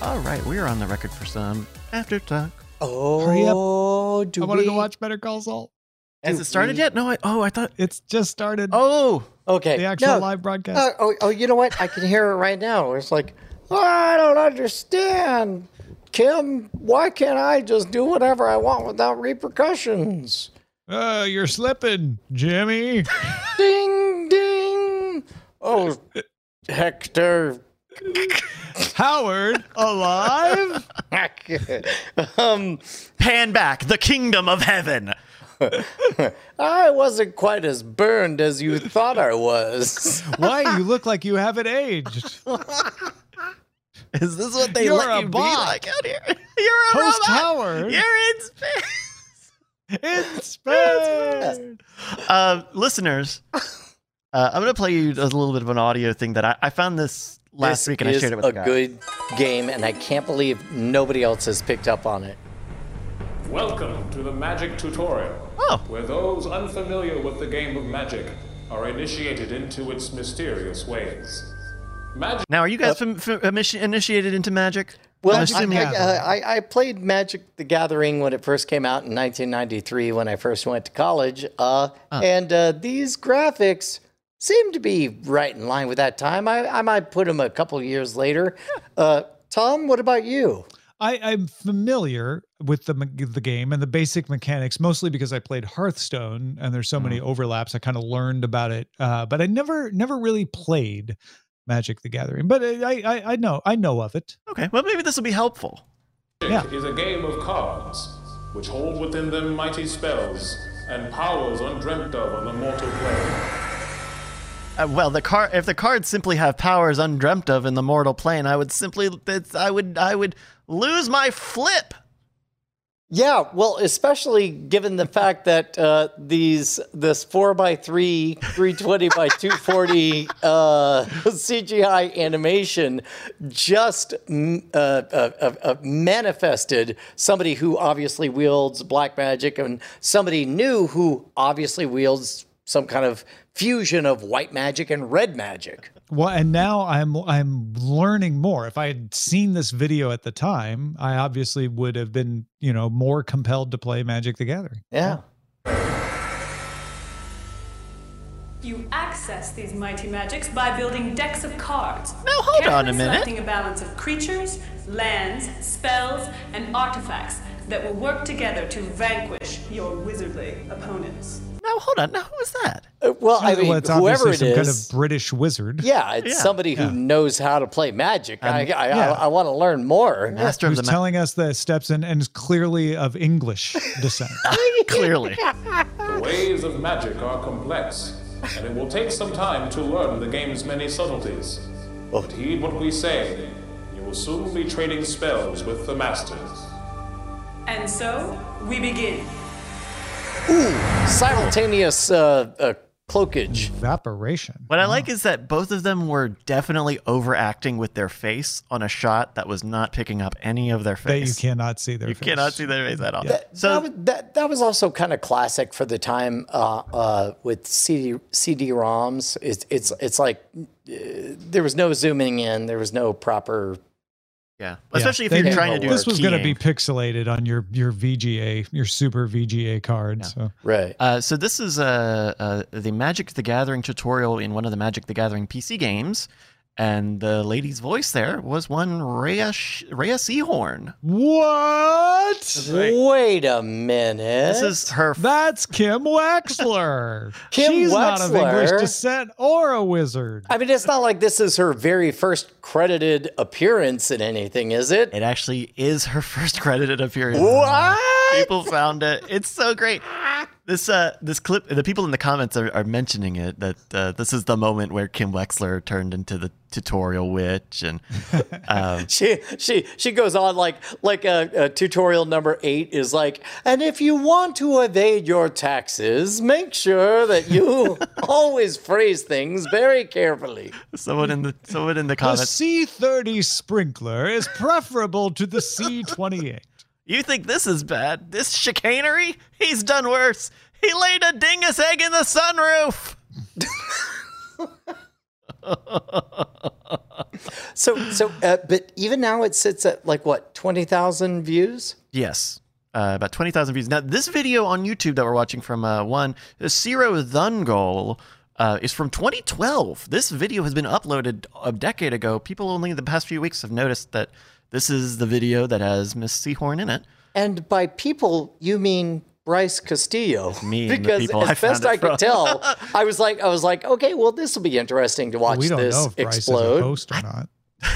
All right, we are on the record for some After Talk. Oh, Hurry up. do I want to we? go watch Better Call Saul. Has it started yet? No, I thought. It's just started. Oh, Okay. The actual live broadcast. You know what? I can hear it right now. It's like, I don't understand. Kim, why can't I just do whatever I want without repercussions? You're slipping, Jimmy. Ding, ding. Oh, Hector. Howard, alive? pan back, the kingdom of heaven. I wasn't quite as burned as you thought I was. Why? You look like you haven't aged. Is this what they You're let a you bot. be like out here? You're a Host robot. Howard. You're in space. In space. Listeners, I'm going to play you a little bit of an audio thing that I found this last week and I shared it with a the guy. good game, and I can't believe nobody else has picked up on it. Welcome to the Magic Tutorial, where those unfamiliar with the game of Magic are initiated into its mysterious ways. Magic. Now, are you guys initiated into magic? Well, I'm assuming- I played Magic the Gathering when it first came out in 1993 when I first went to college. And these graphics seem to be right in line with that time. I might put them a couple of years later. Tom, what about you? I'm familiar with the game and the basic mechanics, mostly because I played Hearthstone and there's so many overlaps. I kind of learned about it, but I never really played Magic the Gathering. But I know of it. Okay, well, maybe this will be helpful. Yeah. Is a game of cards, which hold within them mighty spells and powers undreamt of on the mortal plane. Well, if the cards simply have powers undreamt of in the mortal plane, I would lose my flip. Yeah, well, especially given the fact that this 4x3, 320 by 240 CGI animation just manifested somebody who obviously wields black magic and somebody new who obviously wields some kind of fusion of white magic and red magic. Well, and now I'm learning more. If I had seen this video at the time, I obviously would have been, more compelled to play Magic the Gathering. Yeah. You access these mighty magics by building decks of cards. Now, hold on a Carefully minute. selecting a balance of creatures, lands, spells, and artifacts that will work together to vanquish your wizardly opponents. Now, hold on. Now, who is that? Well, I mean, it's whoever obviously it some is, kind of British wizard. yeah, it's somebody who knows how to play magic. I want to learn more. Master of Who's the telling us the steps and is clearly of English descent. Clearly. The ways of magic are complex, and it will take some time to learn the game's many subtleties. But heed what we say. You will soon be trading spells with the masters. And so, we begin. Simultaneous cloakage. Evaporation. What I like is that both of them were definitely overacting with their face on a shot that was not picking up any of their That face. you cannot see their face. You cannot see their face at all. Yeah. So That was also kind of classic for the time with CD-ROMs. It's like there was no zooming in. There was no proper. yeah, especially if you're trying to do this was going to be keying. pixelated on your VGA, your super VGA card. Yeah. So Right. So this is the Magic the Gathering tutorial in one of the Magic the Gathering PC games, and the lady's voice there was one Rhea Seahorn. what? Wait a minute. This is her. That's Kim Wexler. Kim She's not of English Wexler? descent or a wizard. I mean, it's not like this is her very first credited appearance in anything, is it? It actually is her first credited appearance. What? People found it. It's so great. This clip, the people in the comments are mentioning it, that this is the moment where Kim Wexler turned into the tutorial witch, and She goes on like a tutorial number 8 is like, and if you want to evade your taxes, make sure that you always phrase things very carefully. someone in the The comments. C30 sprinkler is preferable to the C28. You think this is bad? This chicanery? He's done worse. He laid a dingus egg in the sunroof. But even now it sits at like what, 20,000 views? Yes. About 20,000 views. Now, this video on YouTube that we're watching from Zero Thungol is from 2012. This video has been uploaded a decade ago. People only in the past few weeks have noticed that this is the video that has Miss Seahorn in it. And by people, you mean Bryce Castillo. Me and the because people as best I could tell, I was like, okay, well, this will be interesting to watch We don't this know if Bryce explode. is a host or not.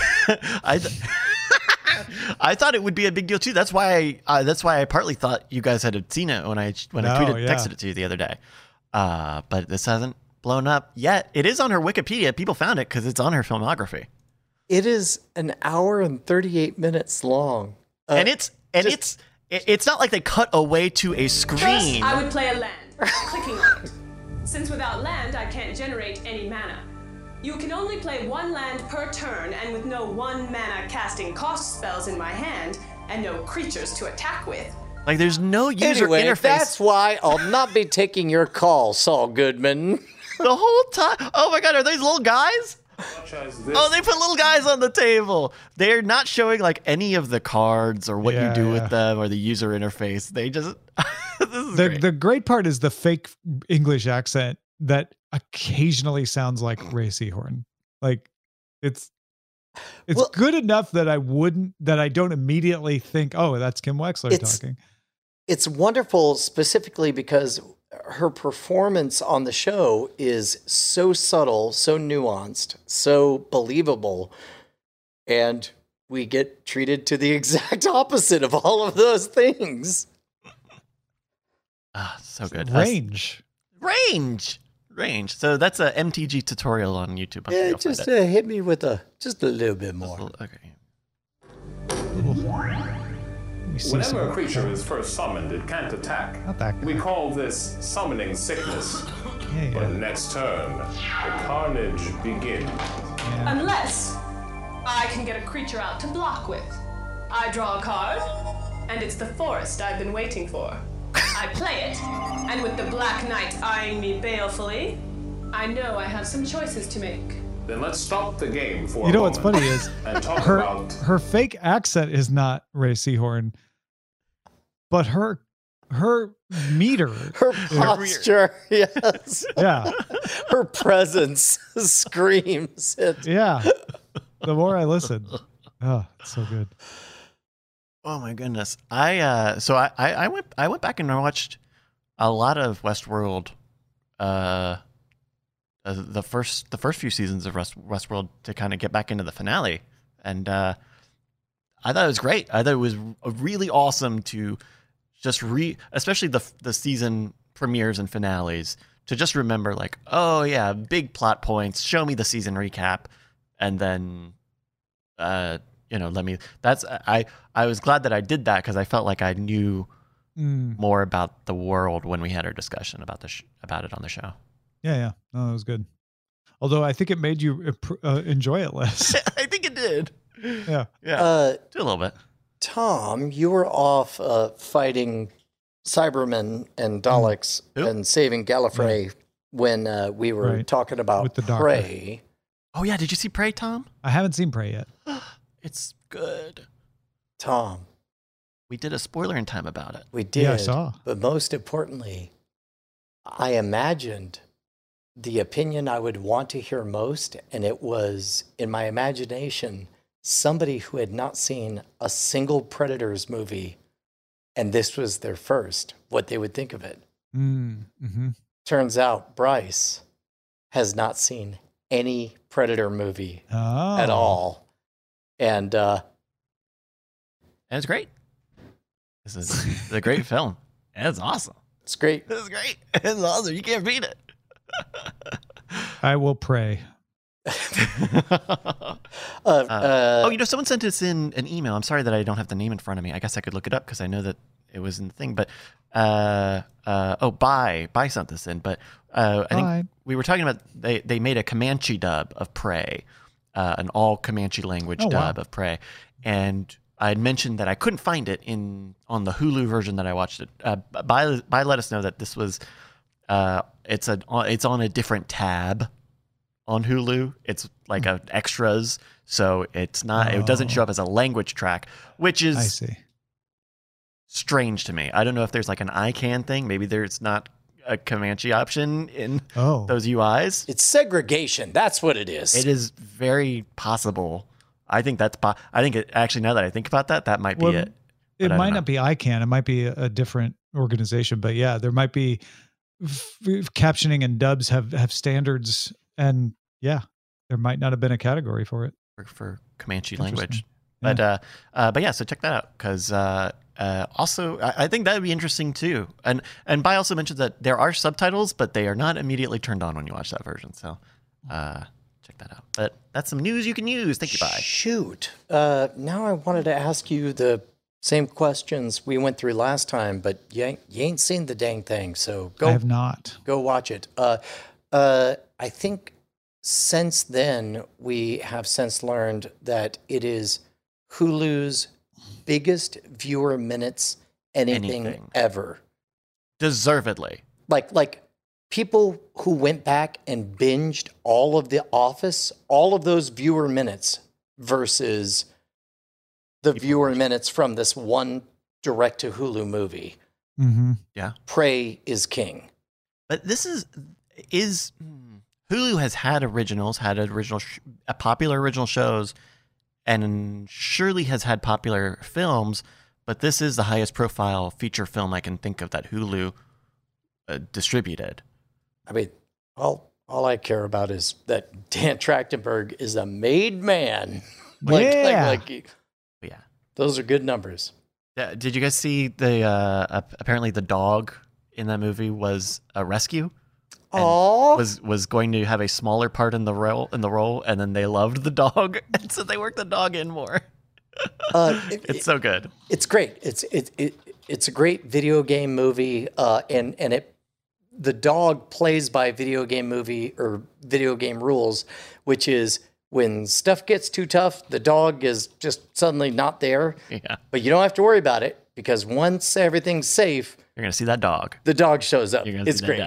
I thought it would be a big deal too. That's why I partly thought you guys had seen it when I texted it to you the other day. But this hasn't blown up yet. It is on her Wikipedia. People found it because it's on her filmography. It is an hour and 38 minutes long, and it's not like they cut away to a screen. First, I would play a land, clicking on it. Since without land, I can't generate any mana. You can only play one land per turn, and with no 1 mana casting cost spells in my hand, and no creatures to attack with. Like, there's no user interface. That's why I'll not be taking your call, Saul Goodman. The whole time. Oh my God, are these little guys? Oh, they put little guys on the table. They're not showing like any of the cards or what you do with them or the user interface. They just this is great. The great part is the fake English accent that occasionally sounds like Ray Seahorn. Like it's good enough that I don't immediately think, oh, that's Kim Wexler talking. It's wonderful specifically because her performance on the show is so subtle, so nuanced, so believable. And we get treated to the exact opposite of all of those things. So good. Range. So that's a MTG tutorial on YouTube. Yeah, just hit me with just a little bit more. Okay. Whenever a creature is first summoned, it can't attack. Not that We guy. call this summoning sickness. Yeah. But next turn, the carnage begins. Unless I can get a creature out to block with. I draw a card, and it's the forest I've been waiting for. I play it, and with the Black Knight eyeing me balefully, I know I have some choices to make. Then let's stop the game for You know a what's moment funny is and talk about her fake accent is not Ray Seahorn, but her meter, Her posture, yes. yeah, Her presence screams it. yeah. The more I listen, oh, it's so good. Oh my goodness. I went back and I watched a lot of Westworld. The first few seasons of Westworld to kind of get back into the finale, and I thought it was great. I thought it was really awesome to just especially the season premieres and finales, to just remember like, oh yeah, big plot points. Show me the season recap, and then I was glad that I did that because I felt like I knew more about the world when we had our discussion about about it on the show. Yeah. No, it was good. Although I think it made you enjoy it less. I think it did. Yeah. A little bit. Tom, you were off fighting Cybermen and Daleks and saving Gallifrey when we were talking about With the doctor. Prey. Oh yeah, did you see Prey, Tom? I haven't seen Prey yet. It's good. Tom, We did a spoiler in time about it. we did. Yeah, I saw. But most importantly, I imagined the opinion I would want to hear most, and it was, in my imagination, somebody who had not seen a single Predators movie, and this was their first, what they would think of it. Mm-hmm. Turns out Bryce has not seen any Predator movie at all. And And it's great. This is a great film. It's awesome. it's great. It's great. It's awesome. You can't beat it. I will pray. Someone sent us in an email. I'm sorry that I don't have the name in front of me. I guess I could look it up because I know that it was in the thing. But Bye sent this in. But I think we were talking about they made a Comanche dub of Prey, an all Comanche language dub of Prey, and I had mentioned that I couldn't find it on the Hulu version that I watched it. Bye let us know that this was it's on a different tab on Hulu. It's like a extras, so it's not. It doesn't show up as a language track, which I is see. strange to me. I don't know if there's like an ICANN thing. Maybe there's not a Comanche option in those UIs. It's segregation. That's what it is. It is very possible. I think that's. I think it actually. Now that I think about that, that might be it. It might not be ICANN. It might be a different organization. But yeah, there might be captioning and dubs have standards, and yeah, there might not have been a category for it for Comanche language. Yeah. But yeah, so check that out because. Also, I think that would be interesting too. And Bai also mentioned that there are subtitles, but they are not immediately turned on when you watch that version. So check that out. But that's some news you can use. Thank you, Bai. Shoot. Now I wanted to ask you the same questions we went through last time, but you ain't seen the dang thing. So I have not. Go watch it. I think since then we have since learned that it is Hulu's biggest viewer minutes anything ever. Deservedly. Like people who went back and binged all of The Office, all of those viewer minutes versus the viewer minutes from this one direct to Hulu movie. Mm-hmm. Yeah. Prey is king. But this is Hulu has had originals, popular original shows, and surely has had popular films, but this is the highest profile feature film I can think of that Hulu distributed. I mean, all I care about is that Dan Trachtenberg is a made man. Yeah. Those are good numbers. Did you guys see the apparently the dog in that movie was a rescue? Oh, was going to have a smaller part in the role, and then they loved the dog, and so they worked the dog in more. It's so good. It's great. It's a great video game movie, and the dog plays by video game movie or video game rules, which is when stuff gets too tough, the dog is just suddenly not there. Yeah. But you don't have to worry about it because once everything's safe, you're going to see that dog. The dog shows up. It's great.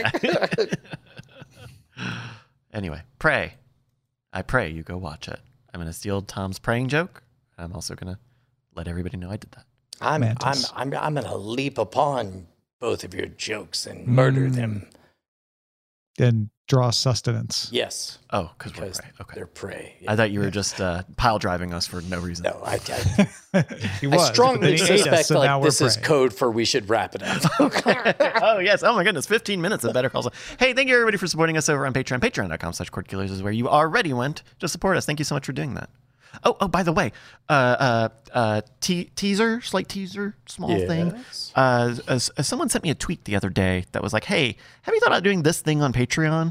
Anyway, Prey. I pray you go watch it. I'm going to steal Tom's praying joke. I'm also going to let everybody know I did that. I'm going to leap upon both of your jokes and murder them. And draw sustenance. Yes. Oh, because we're prey. Okay. They're prey. Yeah. I thought you were just pile driving us for no reason. No, I was, strongly suspect this is code for we should wrap it up. Oh, yes. Oh, my goodness. 15 minutes of Better Call Saul. Hey, thank you, everybody, for supporting us over on Patreon. Patreon.com/CordKillers is where you already went to support us. Thank you so much for doing that. Oh, by the way, teaser, slight teaser, small thing. Someone sent me a tweet the other day that was like, hey, have you thought about doing this thing on Patreon?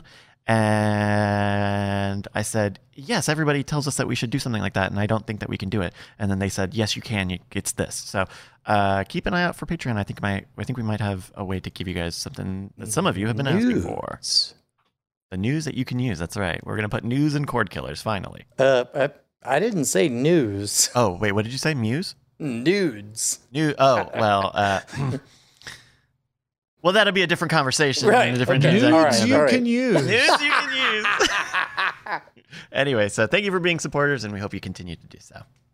And I said, yes, everybody tells us that we should do something like that, and I don't think that we can do it. And then they said, yes, you can. It's this. So keep an eye out for Patreon. I think we might have a way to give you guys something that some of you have been asking for. The news that you can use. That's right. We're going to put news in Cord Killers, finally. I didn't say news. Oh, wait, what did you say? Muse? Nudes. Oh, well, well, that'll be a different conversation. Right. A different Nudes transaction. you can use. Nudes you can use. Anyway, so thank you for being supporters, and we hope you continue to do so.